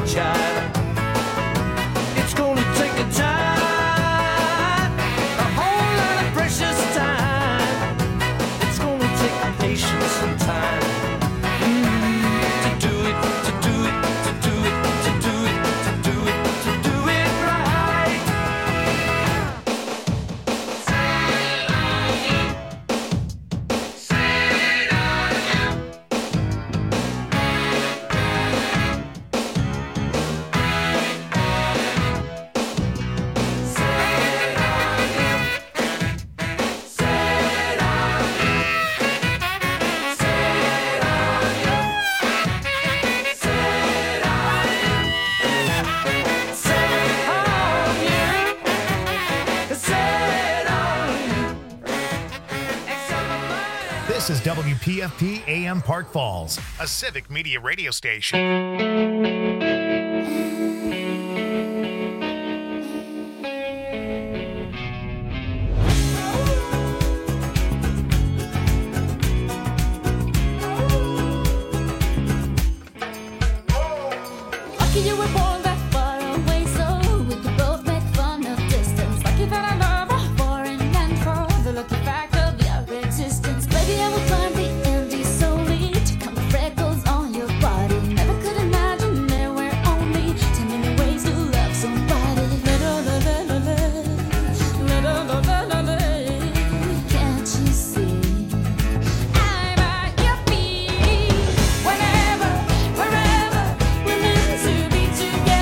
child. It's gonna take a time, a whole lot of precious time. It's gonna take patience and time to do it, to do it, to do it, to do it, to do it, to do it right. This is WPFP AM Park Falls, a civic media radio station. Lucky you were born that far away, so we could both make fun of distance. Lucky that I love a foreign land for the lucky fact of your existence. Baby, I will climb the Andes solely to count the freckles on your body. Never could imagine there were only 10 million ways to love somebody. Can't you see? I'm at your feet. Whenever, wherever, we're meant to be together.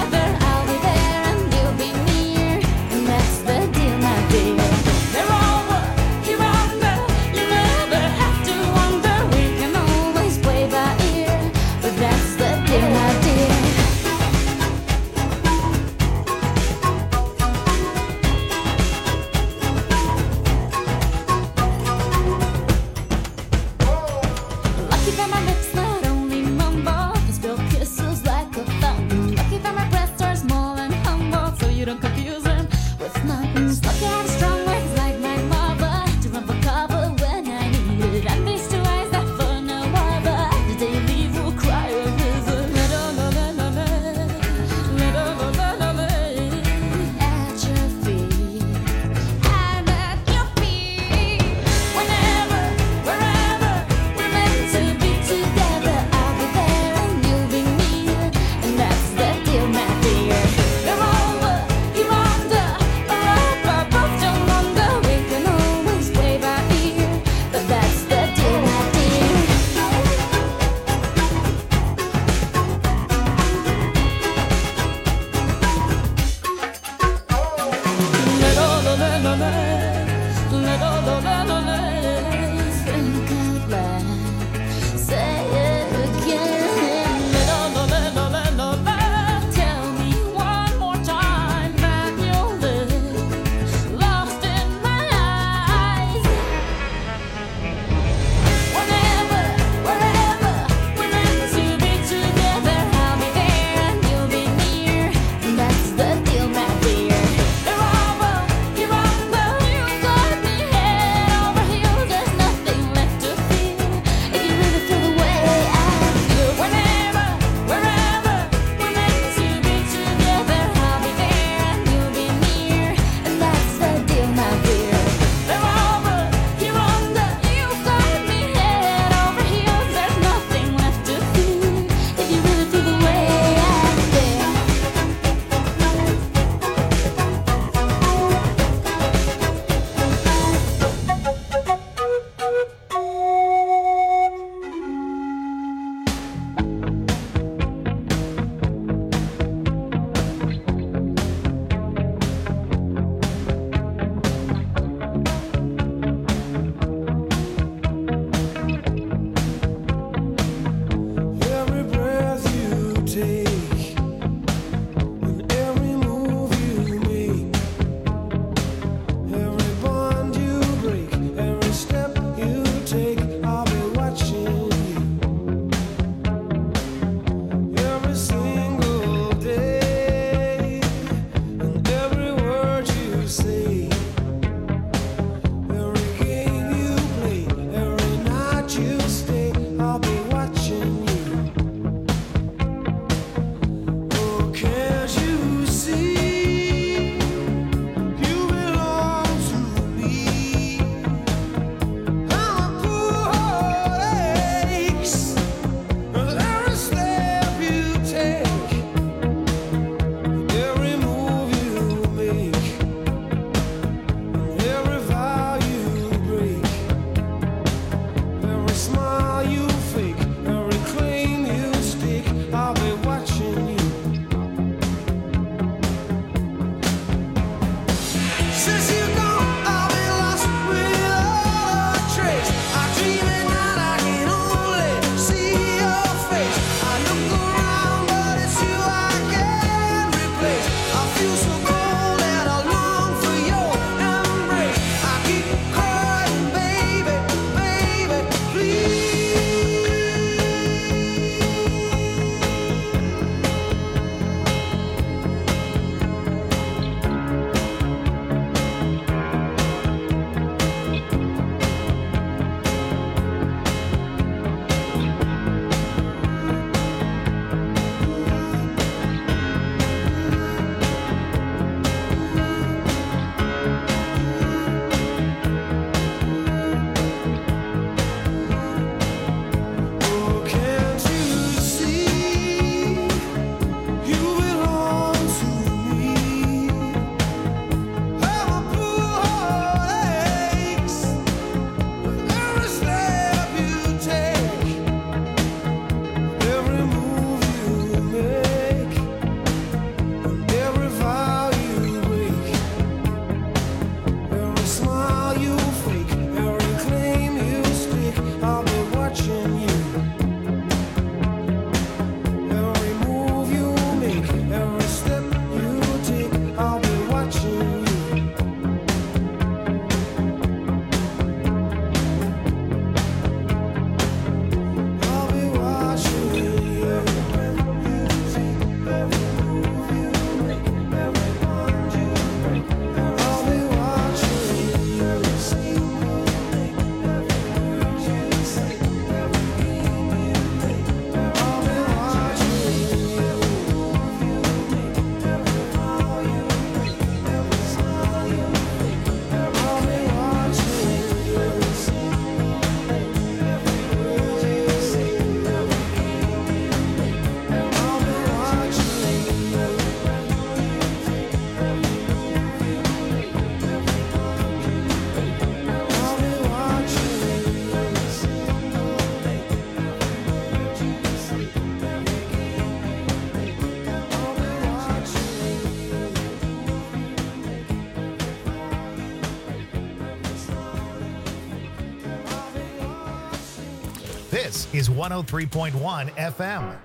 This is 103.1 FM.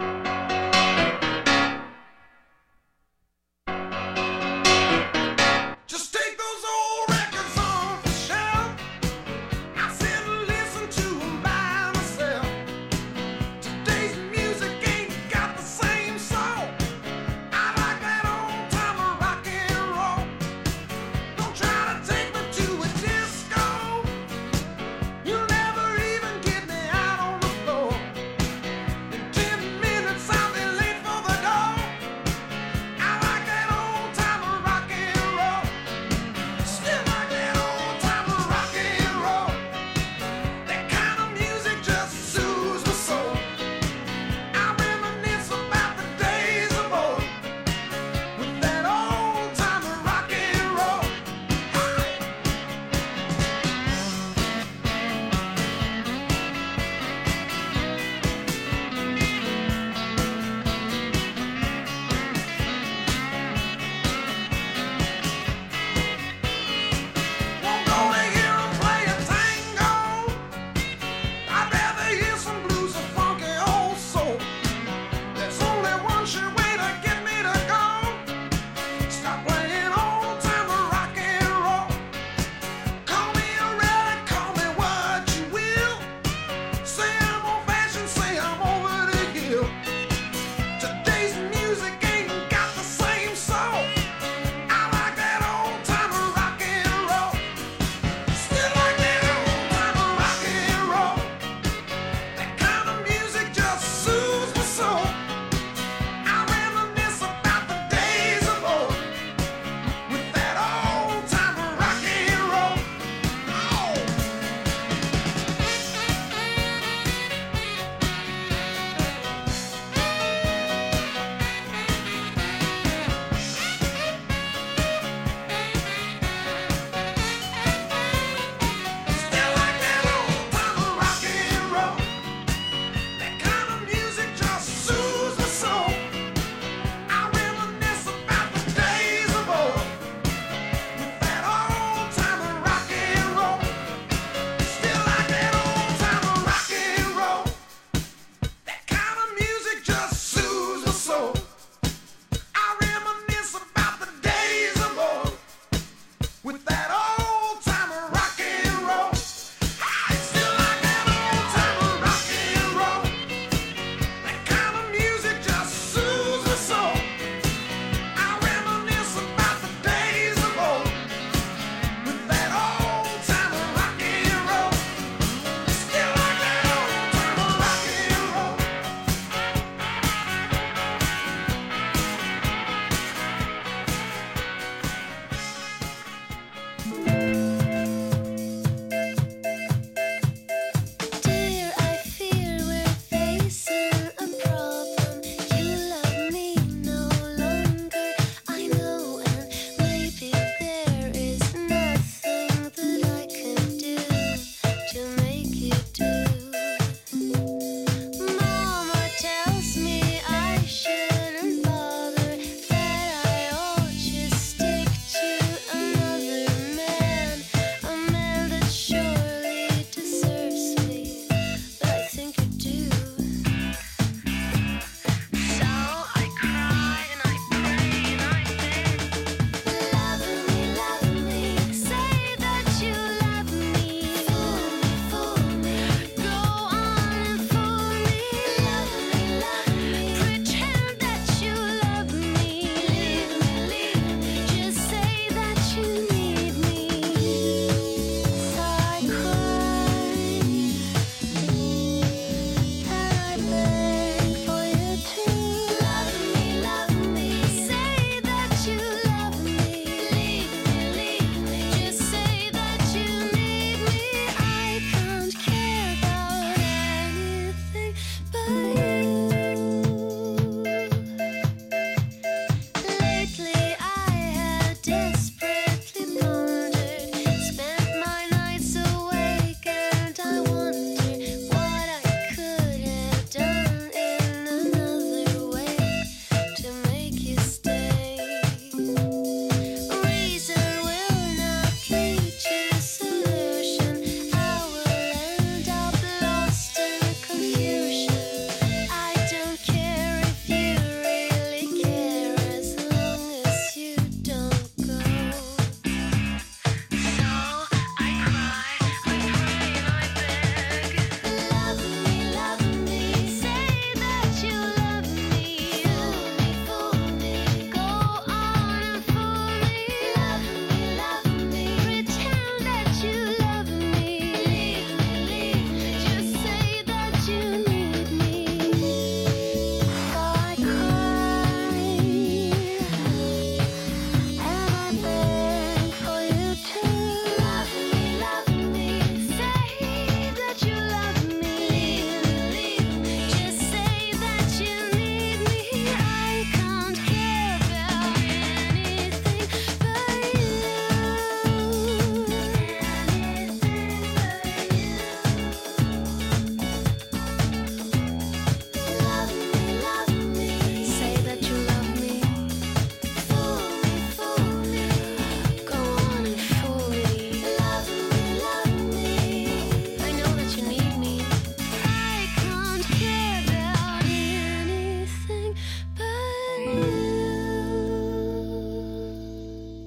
Just take those old records off the shelf. I sit and listen to them by myself. Today's music ain't got the same soul. I like that old time rock and roll. Don't try to take me to a disco. You'll never even get me out on the floor. In 10 minutes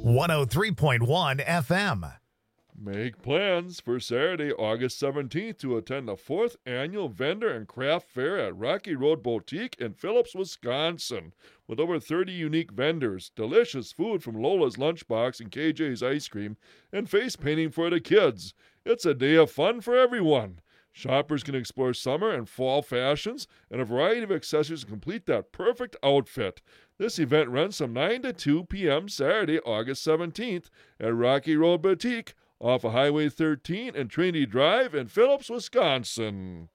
103.1 FM. Make plans for Saturday, August 17th to attend the 4th Annual Vendor and Craft Fair at Rocky Road Boutique in Phillips, Wisconsin. With over 30 unique vendors, delicious food from Lola's Lunchbox and KJ's Ice Cream, and face painting for the kids. It's a day of fun for everyone. Shoppers can explore summer and fall fashions and a variety of accessories to complete that perfect outfit. This event runs from 9 to 2 p.m. Saturday, August 17th at Rocky Road Boutique off of Highway 13 and Trinity Drive in Phillips, Wisconsin.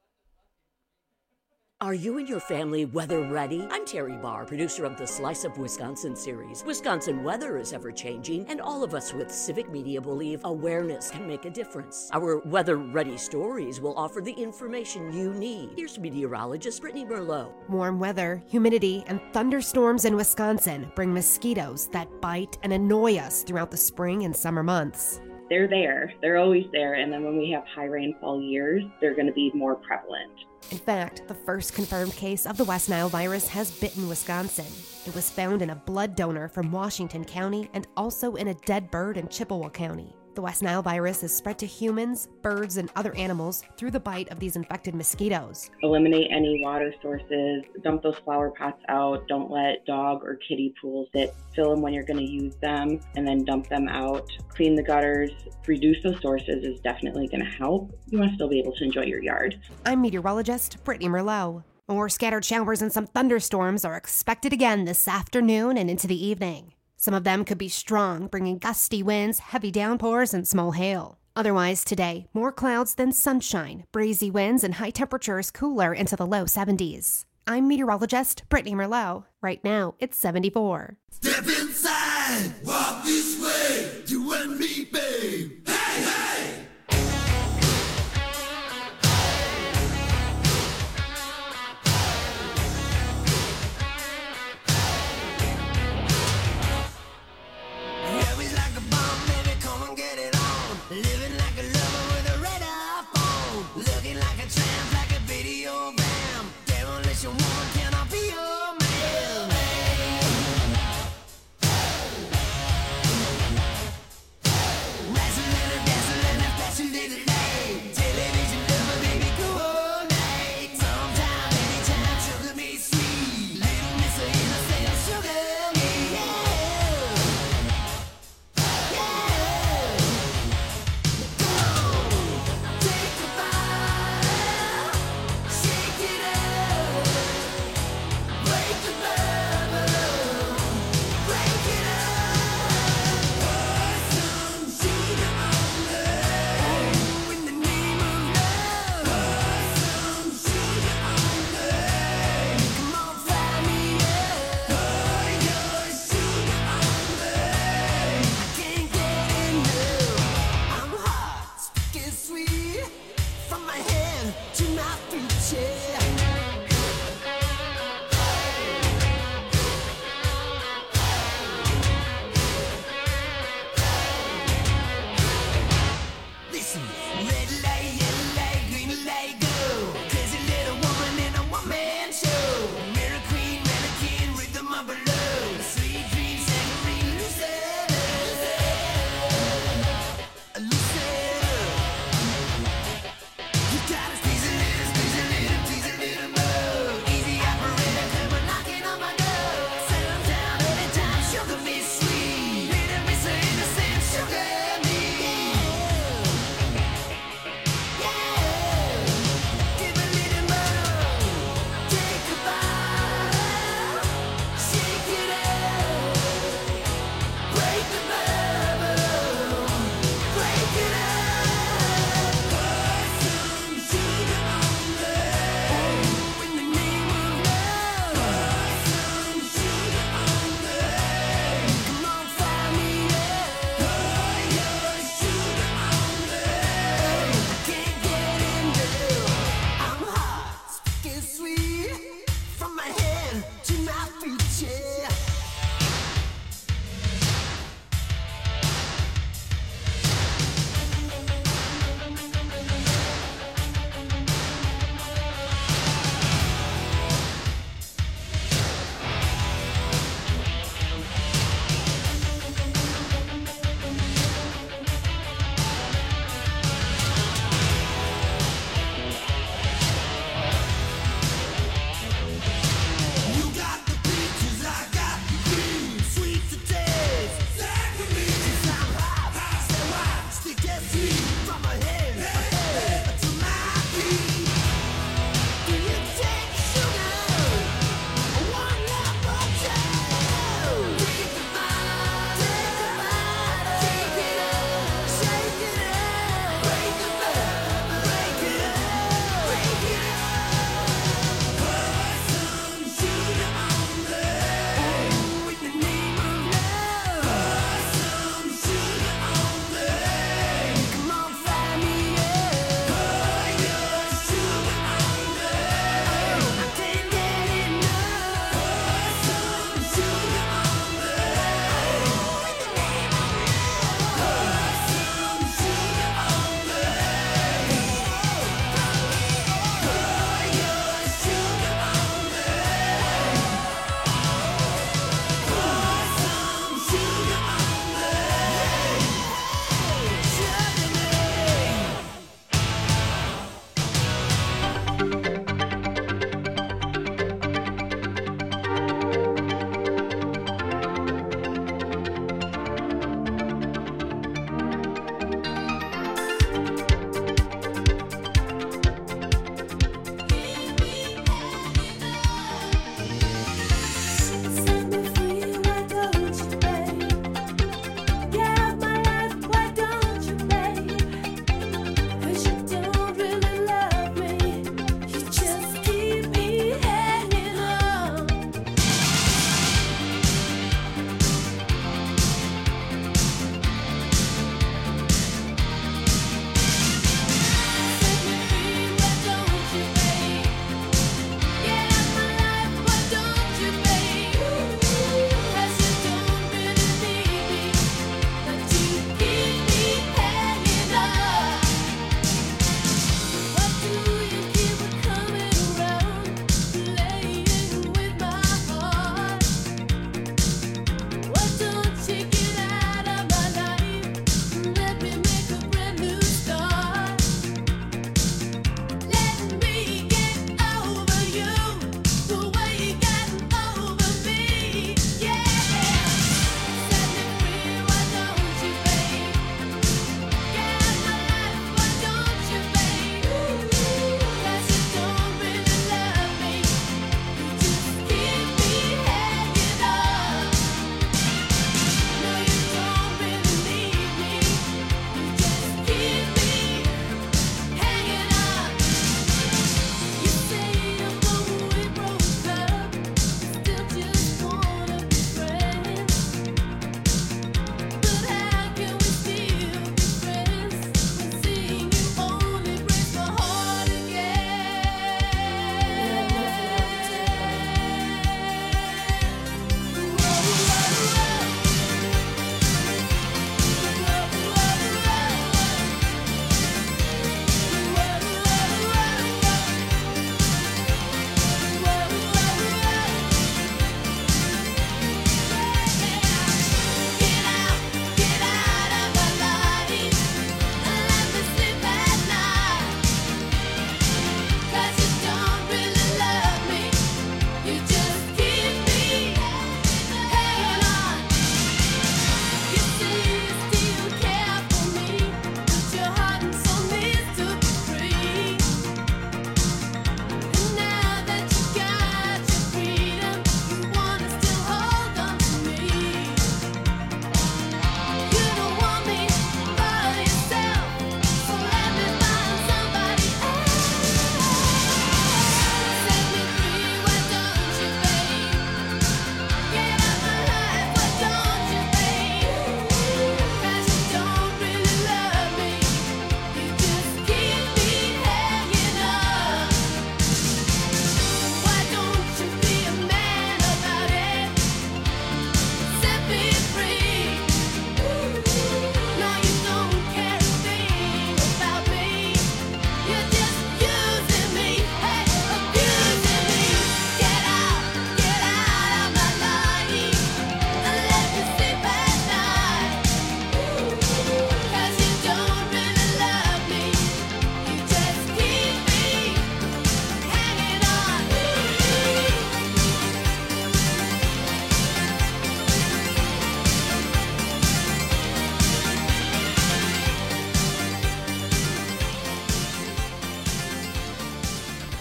Are you and your family weather ready? I'm Terry Barr, producer of the Slice of Wisconsin series. Wisconsin weather is ever-changing, and all of us with Civic Media believe awareness can make a difference. Our weather-ready stories will offer the information you need. Here's meteorologist Brittany Merlot. Warm weather, humidity, and thunderstorms in Wisconsin bring mosquitoes that bite and annoy us throughout the spring and summer months. They're there. They're always there. And then when we have high rainfall years, they're going to be more prevalent. In fact, the first confirmed case of the West Nile virus has bitten Wisconsin. It was found in a blood donor from Washington County and also in a dead bird in Chippewa County. The West Nile virus is spread to humans, birds, and other animals through the bite of these infected mosquitoes. Eliminate any water sources, dump those flower pots out, don't let dog or kiddie pools sit, fill them when you're going to use them, and then dump them out. Clean the gutters, reduce those sources is definitely going to help. You want to still be able to enjoy your yard. I'm meteorologist Brittany Merlot. More scattered showers and some thunderstorms are expected again this afternoon and into the evening. Some of them could be strong, bringing gusty winds, heavy downpours, and small hail. Otherwise today, more clouds than sunshine, breezy winds, and high temperatures cooler into the low 70s. I'm meteorologist Brittany Merlot. Right now, it's 74. Step inside, walk this way, you and me, babe. Hey, hey!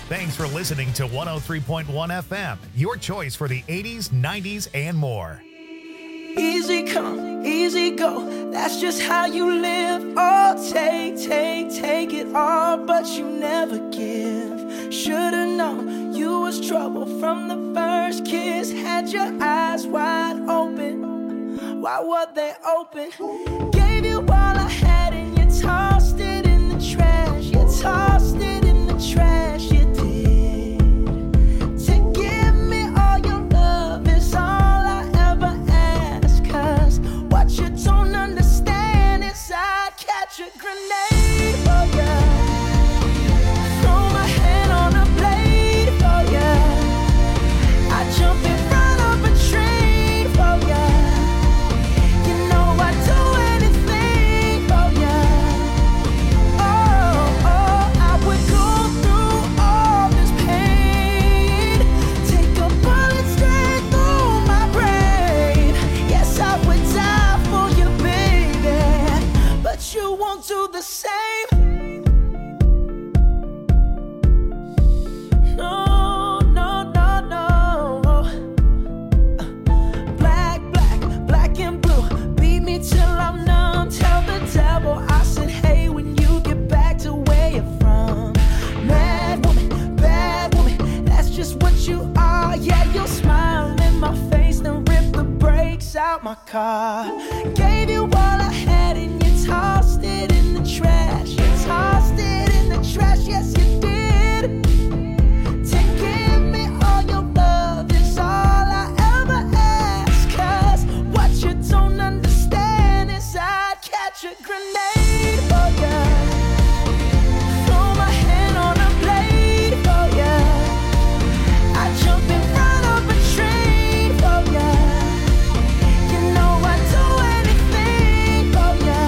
Thanks for listening to 103.1 FM, your choice for the 80s, 90s, and more. Easy come, easy go, that's just how you live. Oh, take it all, but you never give. Should've known you was trouble from the first kiss. Had your eyes wide open, why were they open? Gave you all I had and you tossed it in the trash. You tossed it in the trash, you did. To give me all your love is all I ever ask. Cause what you don't understand is I'd catch a grenade for ya. Throw my hand on a blade for ya. I jump in front of a train for ya. You know I'd do anything for ya. Oh, I would go through all this pain. Take a bullet straight through my brain. Yes, I would die for you, baby, but you won't do the same. No, no, no, no. Black and blue. Beat me till I'm numb. Tell the devil I said, hey, when you get back to where you're from. Mad woman, that's just what you are. Yeah, you'll smile in my face, then rip the brakes out my car. Gave you all I had and you tossed it in the trash. You tossed it in the trash, yes you did. To give me all your love is all I ever ask. Cause what you don't understand is I'd catch a grenade for ya. Throw my hand on a blade for ya. I jump in front of a train for ya. You know I'd do anything for ya.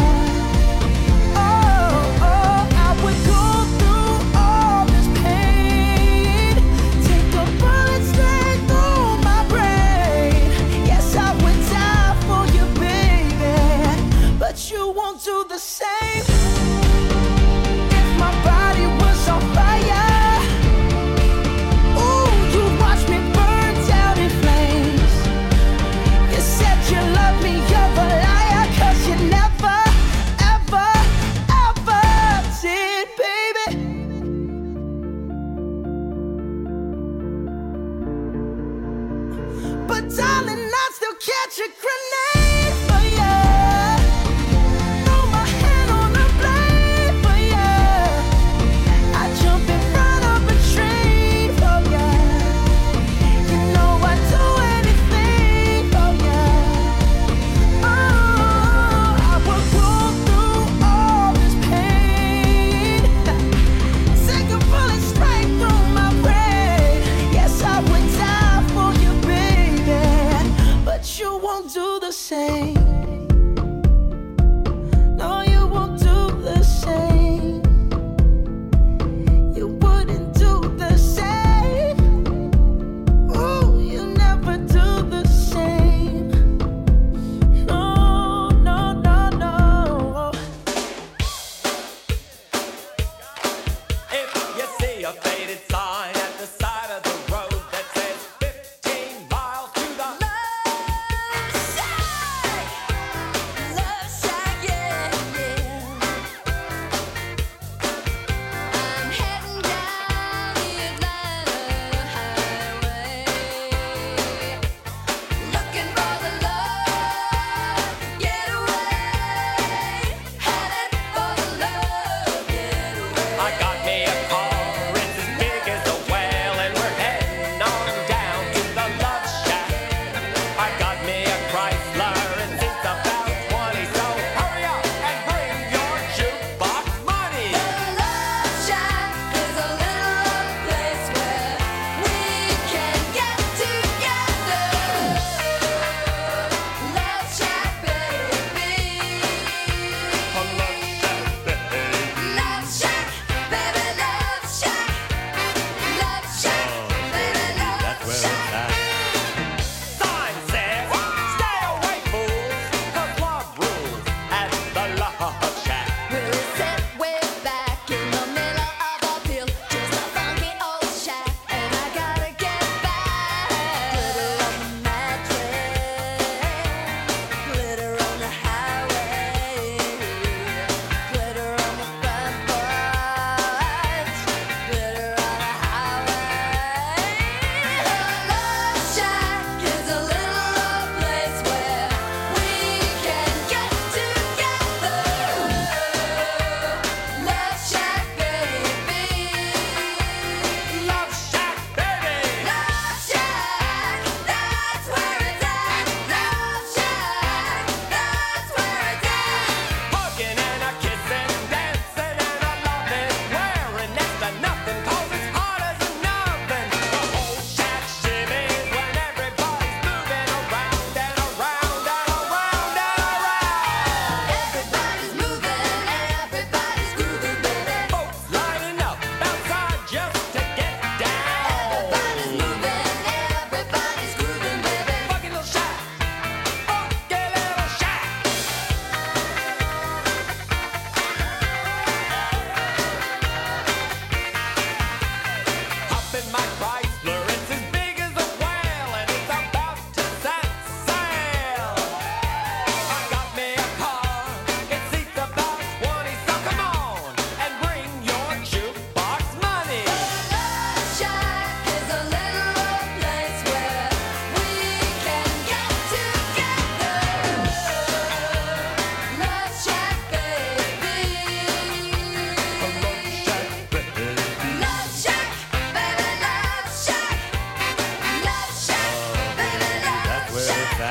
Oh, I would go through all this pain. Take a bullet straight through my brain. Yes, I would die for you, baby, but you won't do the same. If my body was on fire, ooh, you watch me burn down in flames. You said you love me, you're a liar, cause you never, ever, ever did, baby. But darling, I'd still catch a grenade for ya. Throw my hand on a blade for ya. I jump in front of a train for ya. You know I'd do anything for ya. Oh, I would go through all this pain. Take a bullet straight through my brain. Yes, I would die for you, baby, but you won't do the same. No, you won't do the same. You wouldn't do the same. Ooh, you never do the same. No, no, no, no. If you see a faded sign at the side of the road that says 15 miles to the left side,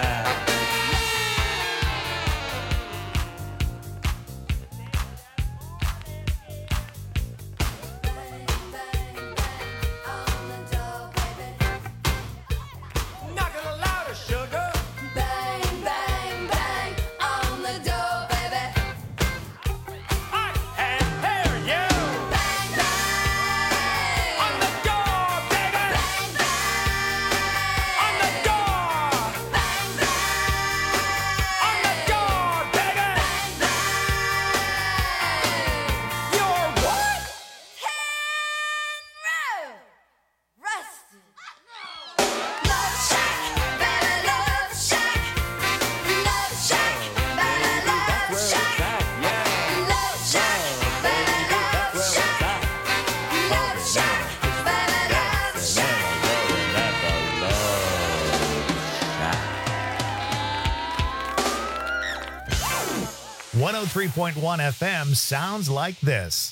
Knock it louder, sugar. Bang, bang, bang on the door, baby. I can't hear you. Bang, bang On the door, baby. bang, bang On the door. bang, bang On the door, baby. You're what? Rusted. Love Shack, baby, Love Shack. Love Shack, baby, Love Shack. Love Shack, baby, Love Shack. Love Shack, baby, Love Shack. 103.1 FM sounds like this.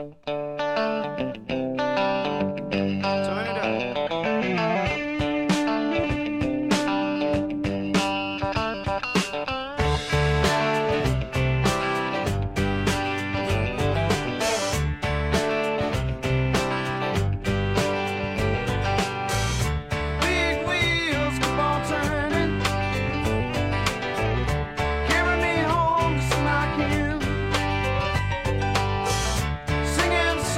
Big wheels keep on turning, carry me home to Smokin, singing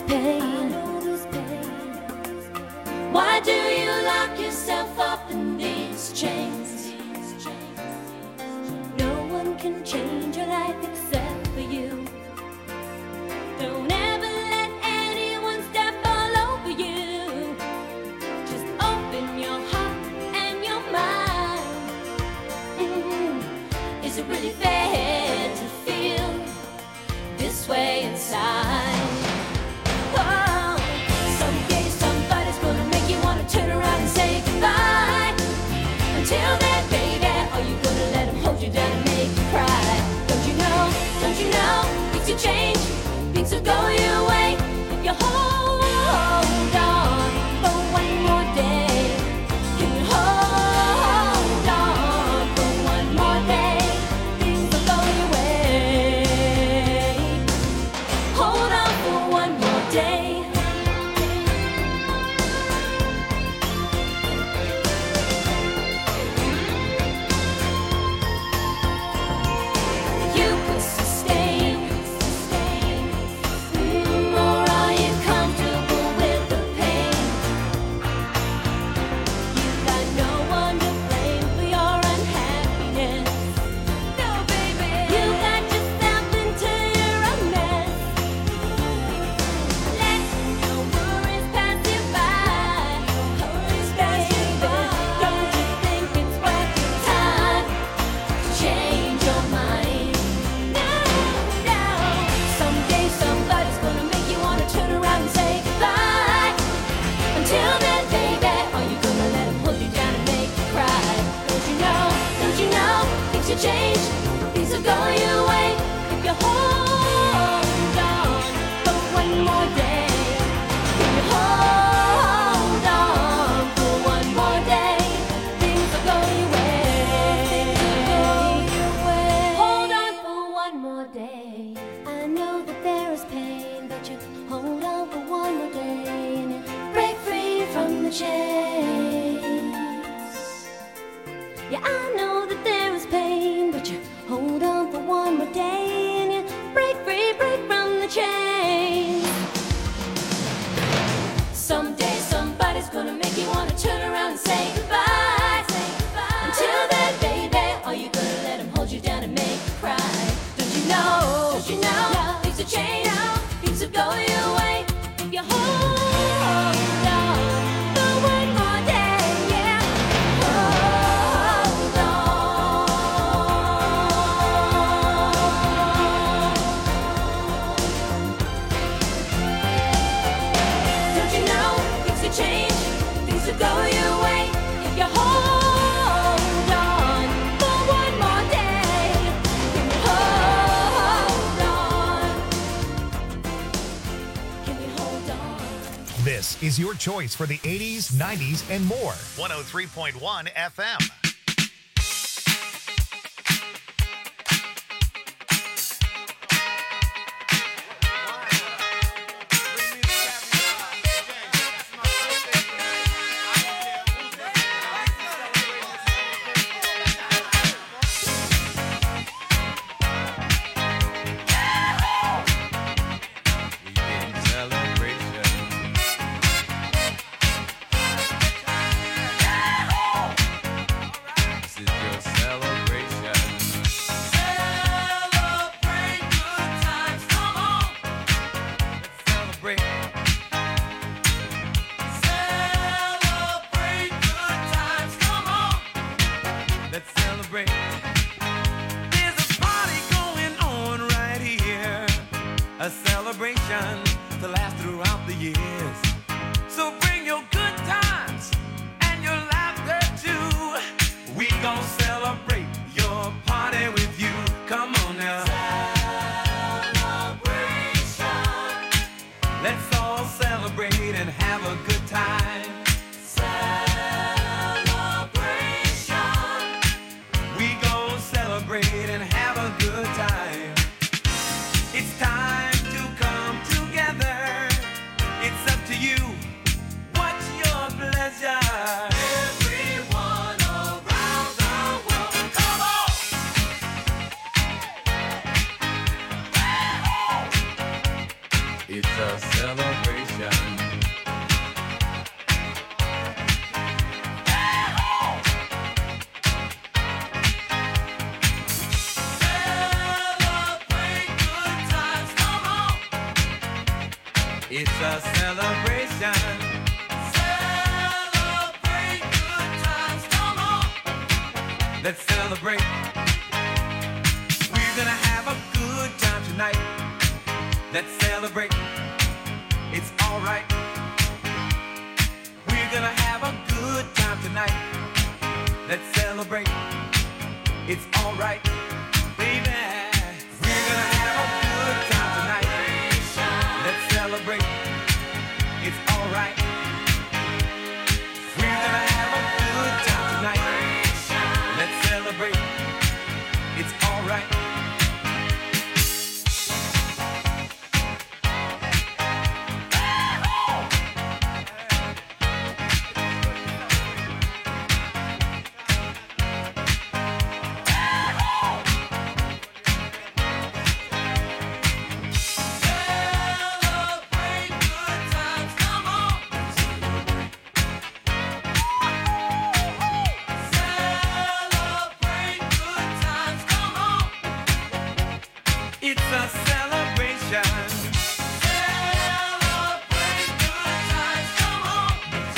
pain. Why do you lock yourself up in these chains? No one can change your life except for you. Don't ever let anyone step all over you. Just open your heart and your mind. Is it really fair to feel this way inside? Oh, someday somebody's gonna make you wanna turn around and say goodbye. Until then, baby, are you gonna let him hold you down and make you cry? Don't you know, things will change, things will go your way if you hold on for one more day. Can you hold on for one more day? Things will go your way. Hold on for one more day. You could sustain, or are you comfortable with the pain? You've got no one to blame for your unhappiness. No, baby, you got yourself into your own mess. Let your worries pass you by. Baby, don't you think it's worth your time to change your mind? No. Someday somebody's gonna make you wanna turn around and say goodbye. Until then, baby, are you gonna let him hold you down and make you cry? Don't you know, things will change, things will go your way if you hold on for one more day. Can you hold on for one more day? Things will go your way. Hold on for one more day. I know that there is pain, but you hold on for one more day and you break free from the chains. Yeah, I know that there is pain, but you hold on for one more day and you break free, break from the chains. Someday somebody's gonna make you wanna turn around and say goodbye. Until then, baby, are you gonna let him hold you down and make you cry? Don't you know, things will change, things will go your way if you hold on for one more day. Yeah, hold on. Don't you know, things will change, things will go your way if you hold on for one more day. Can you hold on? Can you hold on? This is your choice for the 80s, 90s, and more. 103.1 FM. Let's celebrate. There's a party going on right here, a celebration to last throughout the years. So bring your good times and your laughter too. We gon' celebrate your party with you. Come on now. Celebration. Let's all celebrate and have a good time. And have a good time. It's time to come together. It's up to you. It's a celebration. It's a celebration. Celebrate good times, come on. Let's celebrate. We're gonna have a good time tonight. Let's celebrate. It's alright. We're gonna have a good time tonight. Let's celebrate. It's alright. Baby, we're gonna have a good time tonight. Let's celebrate. It's alright. We're gonna have a good time tonight. Let's celebrate. It's alright. It's a celebration. Celebrate good times, come on.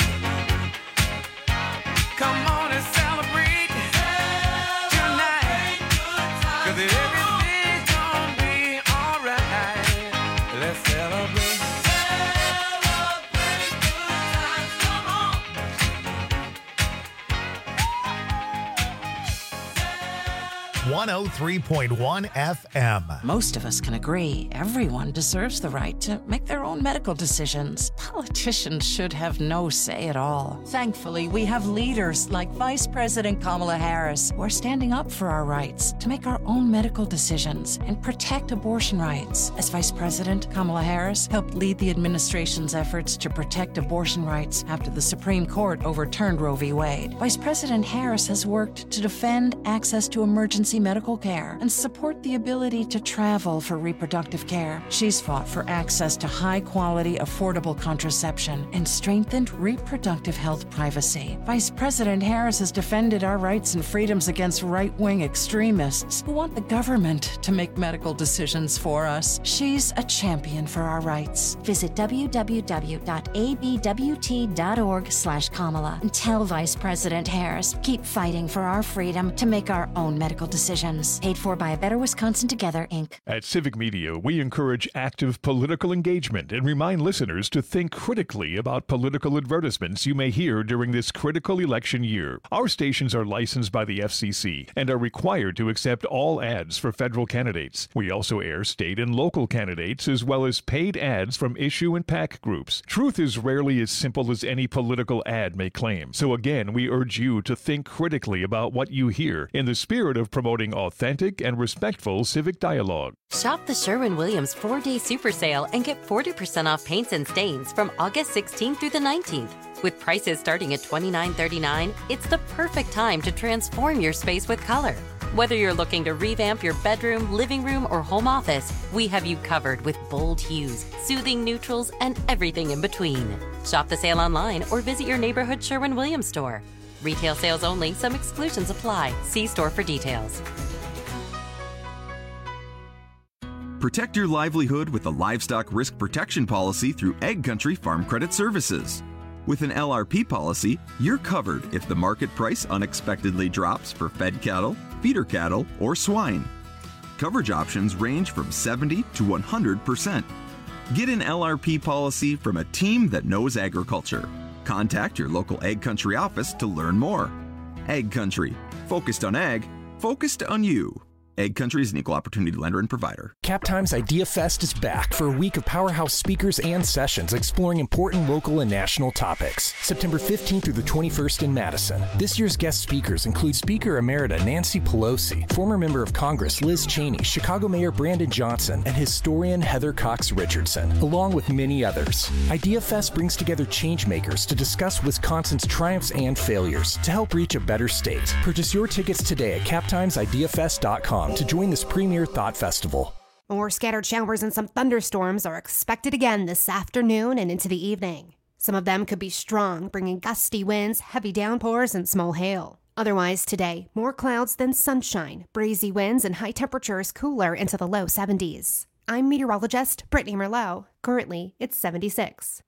Come on and celebrate tonight. 'Cause everything's gonna be alright. Let's celebrate. Celebrate good times, come on. 103.1 FM. Most of us can agree everyone deserves the right to make their own medical decisions. Politicians should have no say at all. Thankfully, we have leaders like Vice President Kamala Harris who are standing up for our rights to make our own medical decisions and protect abortion rights. As Vice President, Kamala Harris helped lead the administration's efforts to protect abortion rights after the Supreme Court overturned Roe v. Wade. Vice President Harris has worked to defend access to emergency medical care and support the ability to travel for reproductive care. She's fought for access to high-quality, affordable contraception and strengthened reproductive health privacy. Vice President Harris has defended our rights and freedoms against right-wing extremists who want the government to make medical decisions for us. She's a champion for our rights. Visit www.abwt.org/Kamala and tell Vice President Harris, keep fighting for our freedom to make our own medical decisions. Paid for by A Better Wisconsin Together, Inc. At Civic Media, we encourage active political engagement and remind listeners to think critically about political advertisements you may hear during this critical election year. Our stations are licensed by the FCC and are required to accept all ads for federal candidates. We also air state and local candidates as well as paid ads from issue and PAC groups. Truth is rarely as simple as any political ad may claim. So again, we urge you to think critically about what you hear in the spirit of promoting authentic and respectful civic dialogue. Shop the Sherwin-Williams 4-Day Super Sale and get 40% off paints and stains from August 16th through the 19th. With prices starting at $29.39, it's the perfect time to transform your space with color. Whether you're looking to revamp your bedroom, living room, or home office, we have you covered with bold hues, soothing neutrals, and everything in between. Shop the sale online or visit your neighborhood Sherwin-Williams store. Retail sales only. Some exclusions apply. See store for details. Protect your livelihood with a livestock risk protection policy through Egg Country Farm Credit Services. With an LRP policy, you're covered if the market price unexpectedly drops for fed cattle, feeder cattle, or swine. Coverage options range from 70 to 100%. Get an LRP policy from a team that knows agriculture. Contact your local Egg Country office to learn more. Egg Country, focused on ag, focused on you. Egg Country is an equal opportunity lender and provider. CapTime's Idea Fest is back for a week of powerhouse speakers and sessions exploring important local and national topics. September 15th through the 21st in Madison. This year's guest speakers include Speaker Emerita Nancy Pelosi, former member of Congress Liz Cheney, Chicago Mayor Brandon Johnson, and historian Heather Cox Richardson, along with many others. Idea Fest brings together changemakers to discuss Wisconsin's triumphs and failures to help reach a better state. Purchase your tickets today at captimesideafest.com to join this premier thought festival. More scattered showers and some thunderstorms are expected again this afternoon and into the evening. Some of them could be strong, bringing gusty winds, heavy downpours, and small hail. Otherwise today, more clouds than sunshine, breezy winds, and high temperatures cooler into the low 70s. I'm meteorologist Brittany Merlot. Currently, it's 76.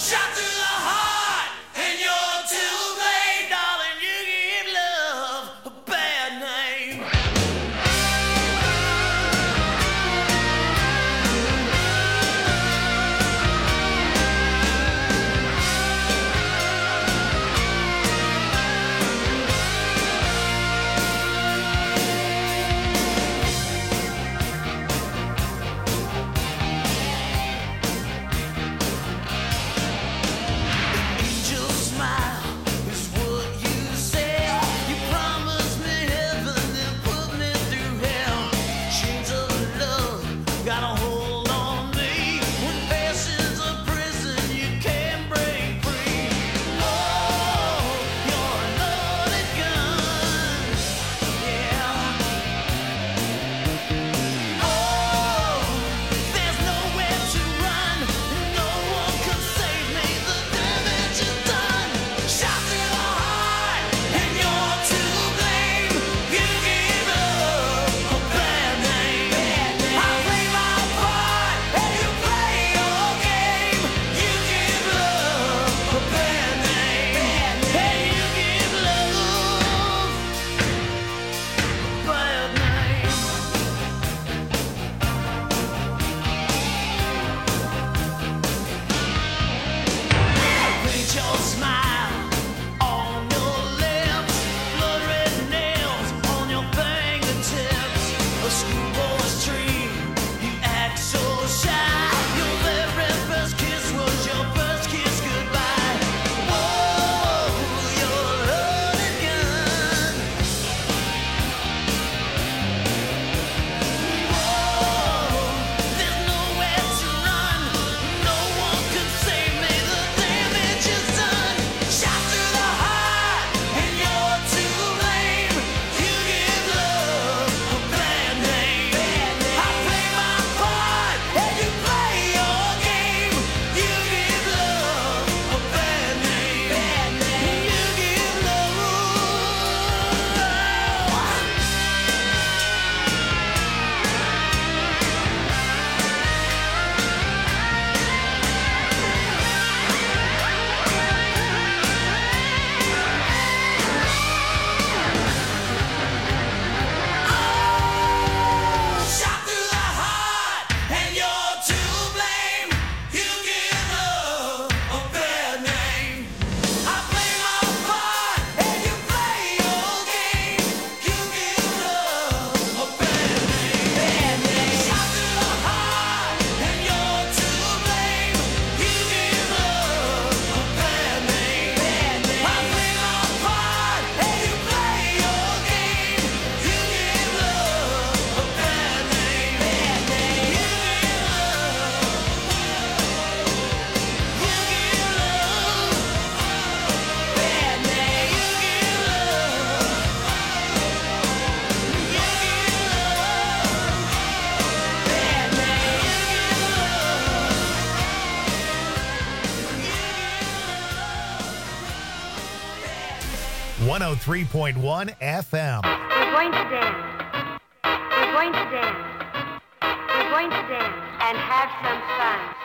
Shot through the heart, and you're to blame, darling. You give love a bad name. Angel smile is what you say. You promised me heaven, then put me through hell. Chains of love got a hold on me. When passion's a prison, you can't break free. Oh, you're a loaded gun, yeah. Oh, there's nowhere to run. No one can save me. The damage is done. Shot through the heart, and you're to blame. You give love a bad name. I play my part, and you play your game. You give love a bad name. And you give love a bad name. Paint your smile on your lips, blood red nails on your fingertips. A schoolboy's dream, you act so shy. Your very first kiss was your first kiss goodbye. Oh, you're a loaded gun. Oh, there's nowhere to run. No one can save me. The damage is done. Shot through the heart, and you're to blame. You give love a bad name. I play my part, and you play your game. You give love a bad name. You give love. Shot through the heart, and you're to blame. You give love a bad name. I play my part, and you play your game. You give love a bad name. Shot through the heart, and you're to blame. You give love a bad name. I play my part, and you play your game. You give love a bad name. You One 103.1 FM. We're going to dance. We're going to dance. We're going to dance and have some fun.